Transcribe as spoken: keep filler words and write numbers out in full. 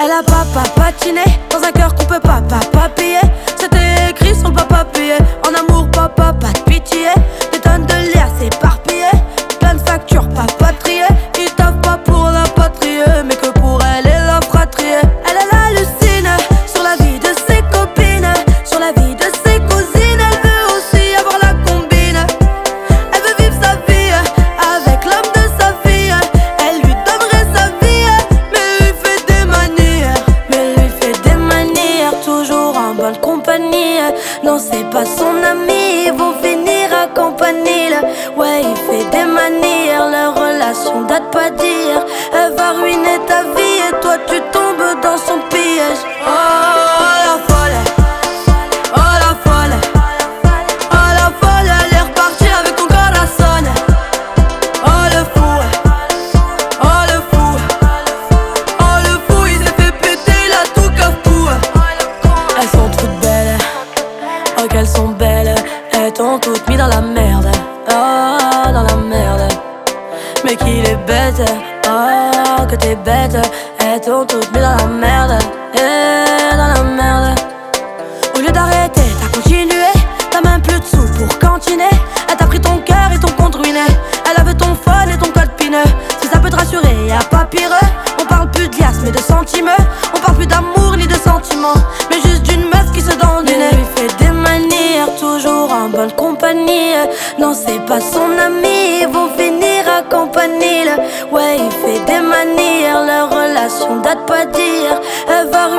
Elle a papa patiné dans un cœur qu'on peut pas papa payer. C'était écrit sur le papa payé. En amour papa pas de pitié. Des tonnes de liasses éparpillées, plein de factures papa triées. Ils taffent pas pour la patrie, mais que pour elle et la fratrie. Elle, elle hallucine sur la vie de ses copines, sur la vie de ses cousines. Elle veut aussi avoir la combine. Elle veut vivre sa vie avec l'homme de sa vie. Elle lui donnerait sa vie, mais lui fait des manières. Mais lui fait des manières, toujours en bonne compagnie. Non, c'est pas son ami, ils vont finir à campanile. Ouais, il fait des manières, leur relation date pas d'hier. Elle va ruiner ta vie et toi tu tombes dans son piège. Oh la folle, oh la folle, oh la folle, elle est repartie avec ton corazon. Oh le fou, oh le fou, oh le fou, il s'est fait péter, il a tout cafou. Elles sont toutes belles, oh qu'elles sont belles. Elles t'ont toutes mis dans la merde, oh dans la merde. Mais qu'il est bête, oh que t'es bête. Elles t'ont toutes mis dans la merde, eh, dans la merde. Au lieu d'arrêter, t'as continué. T'as même plus de sous pour cantiner. Elle t'a pris ton cœur et ton compte ruiné. Elle avait ton phone et ton code PIN. Si ça peut te rassurer, y'a pas pire. On parle plus de liasses mais de sentiments. On parle plus d'amour ni de sentiments, mais juste d'une meuf qui se donne du nez. Elle lui fait des manières, toujours en bonne compagnie. Non, c'est pas son ami, ils vont finir à campanile. Ouais, il fait des manières, leur relation date pas d'hier. Elle va